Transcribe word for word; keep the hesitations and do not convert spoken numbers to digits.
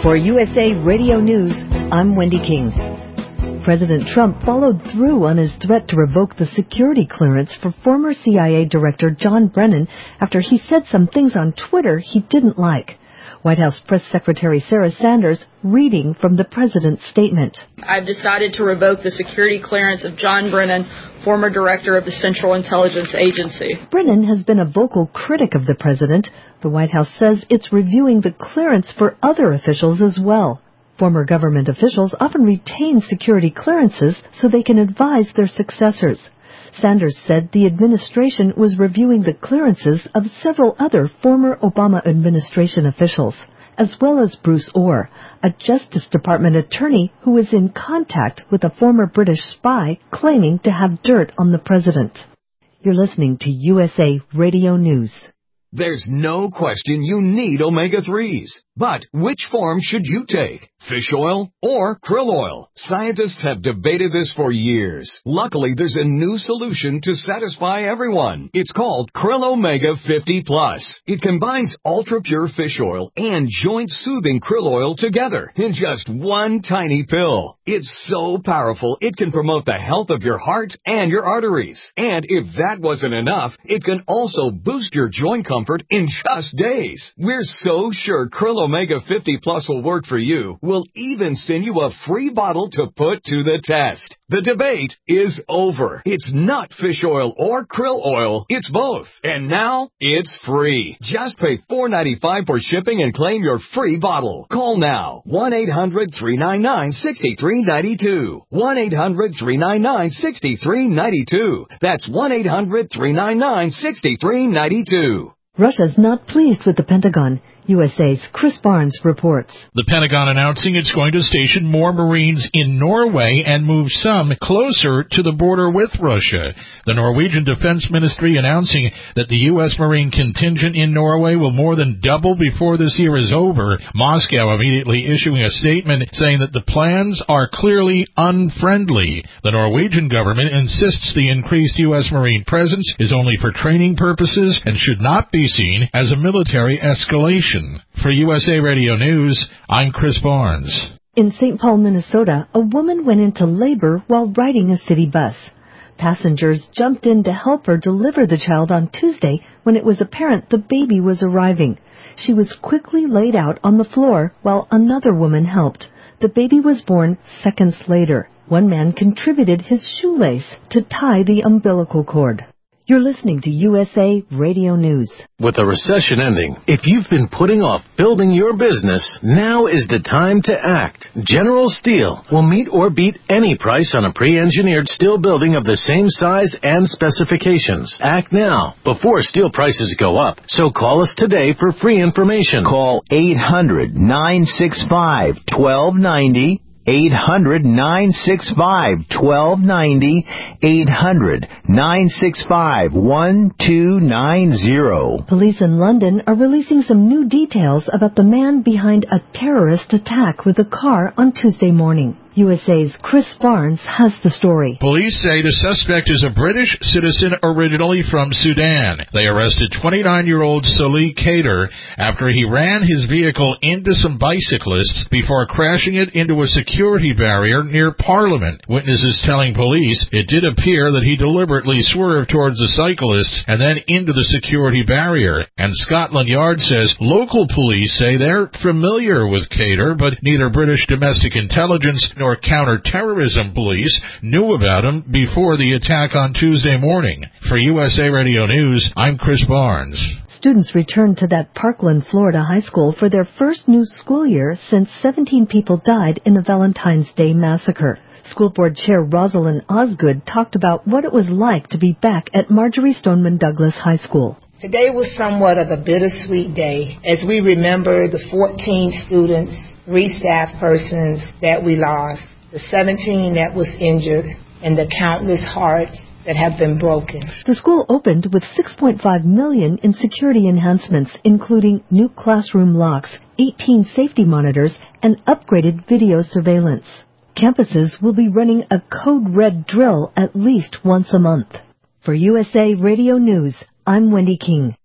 For U S A Radio News, I'm Wendy King. President Trump followed through on his threat to revoke the security clearance for former C I A Director John Brennan after he said some things on Twitter he didn't like. White House Press Secretary Sarah Sanders reading from the president's statement. I've decided to revoke the security clearance of John Brennan, former director of the Central Intelligence Agency. Brennan has been a vocal critic of the president. The White House says it's reviewing the clearance for other officials as well. Former government officials often retain security clearances so they can advise their successors. Sanders said the administration was reviewing the clearances of several other former Obama administration officials, as well as Bruce Orr, a Justice Department attorney who was in contact with a former British spy claiming to have dirt on the president. You're listening to U S A Radio News. There's no question you need omega threes. But which form should you take? Fish oil or krill oil? Scientists have debated this for years. Luckily, there's a new solution to satisfy everyone. It's called Krill Omega fifty plus. It combines ultra-pure fish oil and joint-soothing krill oil together in just one tiny pill. It's so powerful, it can promote the health of your heart and your arteries. And if that wasn't enough, it can also boost your joint comfort in just days. We're so sure Krill Omega fifty plus will work for you. We'll even send you a free bottle to put to the test. The debate is over. It's not fish oil or krill oil. It's both. And now it's free. Just pay four dollars and ninety-five cents for shipping and claim your free bottle. Call now. one eight hundred three nine nine six three nine two. one eight hundred three nine nine six three nine two. That's one eight hundred three nine nine six three nine two. Russia's not pleased with the Pentagon. U S A's Chris Barnes reports. The Pentagon announcing it's going to station more Marines in Norway and move some closer to the border with Russia. The Norwegian Defense Ministry announcing that the U S Marine contingent in Norway will more than double before this year is over. Moscow immediately issuing a statement saying that the plans are clearly unfriendly. The Norwegian government insists the increased U S Marine presence is only for training purposes and should not be seen as a military escalation. For U S A Radio News, I'm Chris Barnes. In Saint Paul, Minnesota, a woman went into labor while riding a city bus. Passengers jumped in to help her deliver the child on Tuesday when it was apparent the baby was arriving. She was quickly laid out on the floor while another woman helped. The baby was born seconds later. One man contributed his shoelace to tie the umbilical cord. You're listening to U S A Radio News. With the recession ending, if you've been putting off building your business, now is the time to act. General Steel will meet or beat any price on a pre-engineered steel building of the same size and specifications. Act now, before steel prices go up. So call us today for free information. Call eight hundred nine six five one two nine zero. eight hundred nine six five one two nine zero. eight hundred nine six five one two nine zero. Police in London are releasing some new details about the man behind a terrorist attack with a car on Tuesday morning. U S A's Chris Barnes has the story. Police say the suspect is a British citizen originally from Sudan. They arrested twenty-nine-year-old Salih Kader after he ran his vehicle into some bicyclists before crashing it into a security barrier near Parliament. Witnesses telling police it did appear that he deliberately swerved towards the cyclists and then into the security barrier. And Scotland Yard says local police say they're familiar with Kader, but neither British domestic intelligence nor counter-terrorism police knew about him before the attack on Tuesday morning. For U S A Radio News, I'm Chris Barnes. Students returned to that Parkland, Florida high school for their first new school year since seventeen people died in the Valentine's Day massacre. School Board Chair Rosalind Osgood talked about what it was like to be back at Marjorie Stoneman Douglas High School. Today was somewhat of a bittersweet day as we remember the fourteen students, three staff persons that we lost, the seventeen that was injured, and the countless hearts that have been broken. The school opened with six point five million dollars in security enhancements, including new classroom locks, eighteen safety monitors, and upgraded video surveillance. Campuses will be running a code red drill at least once a month. For U S A Radio News, I'm Wendy King.